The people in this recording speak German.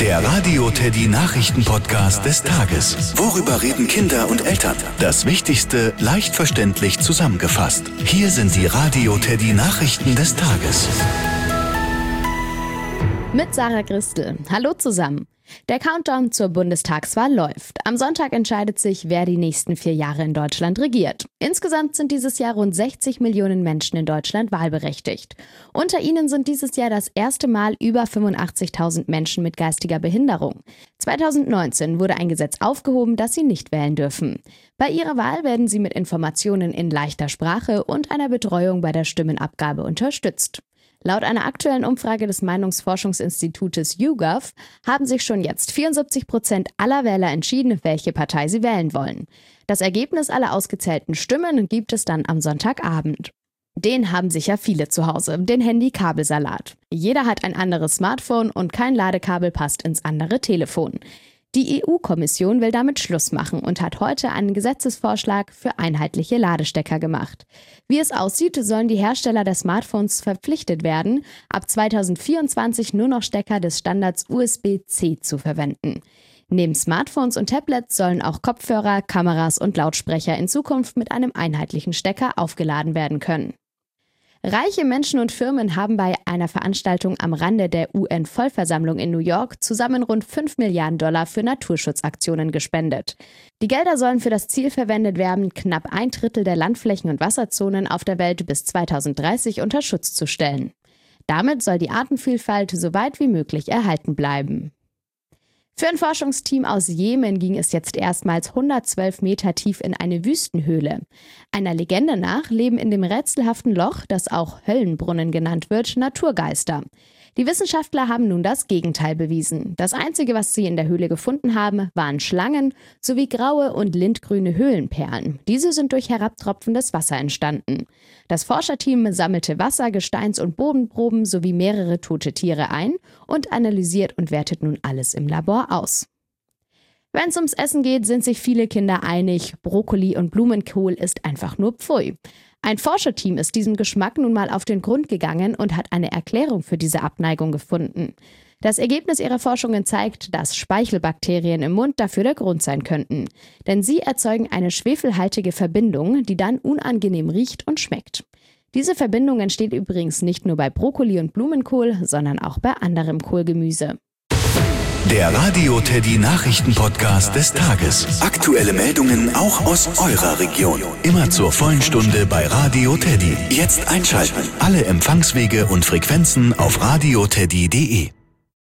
Der Radio Teddy Nachrichten-Podcast des Tages. Worüber reden Kinder und Eltern? Das Wichtigste leicht verständlich zusammengefasst. Hier sind die Radio Teddy Nachrichten des Tages. Mit Sarah Christel. Hallo zusammen. Der Countdown zur Bundestagswahl läuft. Am Sonntag entscheidet sich, wer die nächsten 4 Jahre in Deutschland regiert. Insgesamt sind dieses Jahr rund 60 Millionen Menschen in Deutschland wahlberechtigt. Unter ihnen sind dieses Jahr das erste Mal über 85.000 Menschen mit geistiger Behinderung. 2019 wurde ein Gesetz aufgehoben, das sie nicht wählen dürfen. Bei ihrer Wahl werden sie mit Informationen in leichter Sprache und einer Betreuung bei der Stimmenabgabe unterstützt. Laut einer aktuellen Umfrage des Meinungsforschungsinstitutes YouGov haben sich schon jetzt 74% aller Wähler entschieden, welche Partei sie wählen wollen. Das Ergebnis aller ausgezählten Stimmen gibt es dann am Sonntagabend. Den haben sicher viele zu Hause, den Handy-Kabelsalat. Jeder hat ein anderes Smartphone und kein Ladekabel passt ins andere Telefon. Die EU-Kommission will damit Schluss machen und hat heute einen Gesetzesvorschlag für einheitliche Ladestecker gemacht. Wie es aussieht, sollen die Hersteller der Smartphones verpflichtet werden, ab 2024 nur noch Stecker des Standards USB-C zu verwenden. Neben Smartphones und Tablets sollen auch Kopfhörer, Kameras und Lautsprecher in Zukunft mit einem einheitlichen Stecker aufgeladen werden können. Reiche Menschen und Firmen haben bei einer Veranstaltung am Rande der UN-Vollversammlung in New York zusammen rund $5 Milliarden für Naturschutzaktionen gespendet. Die Gelder sollen für das Ziel verwendet werden, knapp 1/3 der Landflächen und Wasserzonen auf der Welt bis 2030 unter Schutz zu stellen. Damit soll die Artenvielfalt so weit wie möglich erhalten bleiben. Für ein Forschungsteam aus Jemen ging es jetzt erstmals 112 Meter tief in eine Wüstenhöhle. Einer Legende nach leben in dem rätselhaften Loch, das auch Höllenbrunnen genannt wird, Naturgeister. Die Wissenschaftler haben nun das Gegenteil bewiesen. Das Einzige, was sie in der Höhle gefunden haben, waren Schlangen sowie graue und lindgrüne Höhlenperlen. Diese sind durch herabtropfendes Wasser entstanden. Das Forscherteam sammelte Wasser-, Gesteins- und Bodenproben sowie mehrere tote Tiere ein und analysiert und wertet nun alles im Labor aus. Wenn es ums Essen geht, sind sich viele Kinder einig, Brokkoli und Blumenkohl ist einfach nur Pfui. Ein Forscherteam ist diesem Geschmack nun mal auf den Grund gegangen und hat eine Erklärung für diese Abneigung gefunden. Das Ergebnis ihrer Forschungen zeigt, dass Speichelbakterien im Mund dafür der Grund sein könnten. Denn sie erzeugen eine schwefelhaltige Verbindung, die dann unangenehm riecht und schmeckt. Diese Verbindung entsteht übrigens nicht nur bei Brokkoli und Blumenkohl, sondern auch bei anderem Kohlgemüse. Der Radio Teddy Nachrichten-Podcast des Tages. Aktuelle Meldungen auch aus eurer Region. Immer zur vollen Stunde bei Radio Teddy. Jetzt einschalten. Alle Empfangswege und Frequenzen auf radioteddy.de.